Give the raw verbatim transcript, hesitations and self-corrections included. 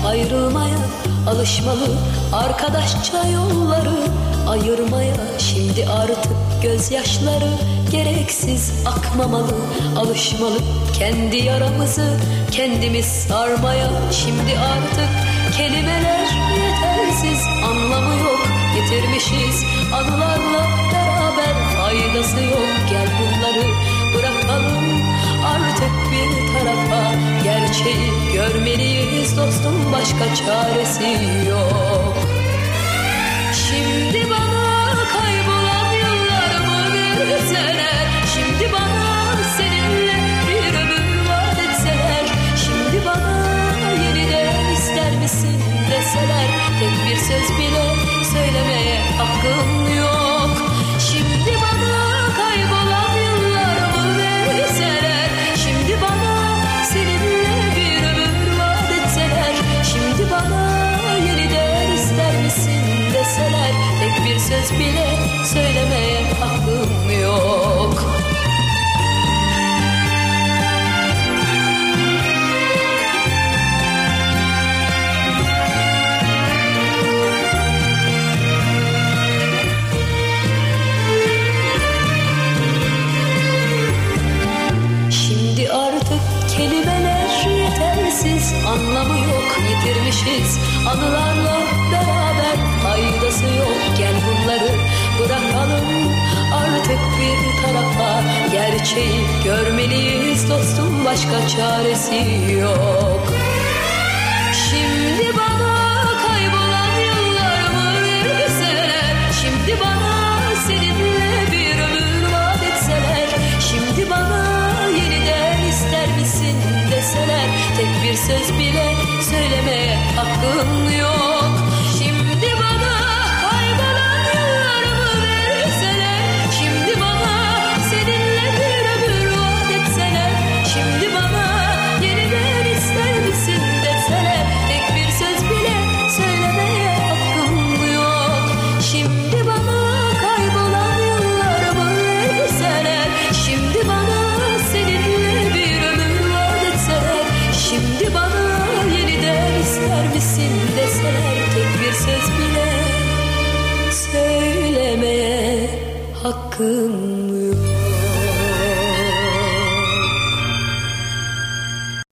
ayrılmaya alışmalı, arkadaşça yolları ayırmaya. Şimdi artık gözyaşları gereksiz akmamalı, alışmalı kendi yaramızı kendimiz sarmaya. Şimdi artık kelimeler yetersiz, anlamı yok, getirmişiz anılarla beraber, faydası yok. Gel bunları bırakalım artık bir tarafa, gerçeği görmeliyiz dostum, başka çaresi yok. Şimdi bana kaybolan yıllarımı verseler, şimdi bana seninle bir ömür vaat etseler, şimdi bana yeniden ister misin deseler, tek bir söz bile söylemeye hakkım yok. Şimdi bana kaybolan yıllarımı verseler, şimdi bana seninle bir ömür vaat etseler, şimdi bana yeniden ister misin deseler, tek bir söz bile söylemeye hakkım yok. Şimdi artık kelimeler yetersiz, anlamı yok, yitirmişiz anılarla beraber, faydası yok. Gel bunları bırakalım artık bir tarafa, gerçeği görmeliyiz dostum, başka çaresi yok. Şimdi bana kaybolan yıllarımı verseler, şimdi bana seninle bir ömür vaat etseler, şimdi bana yeniden ister misin deseler, tek bir söz bile söylemeye hakkım yok. Şimdi bana kaybolan yıllarımı verseler, şimdi bana seninle bir ömür vaat etseler, şimdi bana yeniden ister misin deseler, tek bir söz bile söylemeye hakkım yok. Şimdi bana kaybolan yıllarımı verseler, şimdi bana seninle bir ömür vaat etseler, şimdi bana yeniden ister misin deseler, tek bir söz bile söylemeye hakkım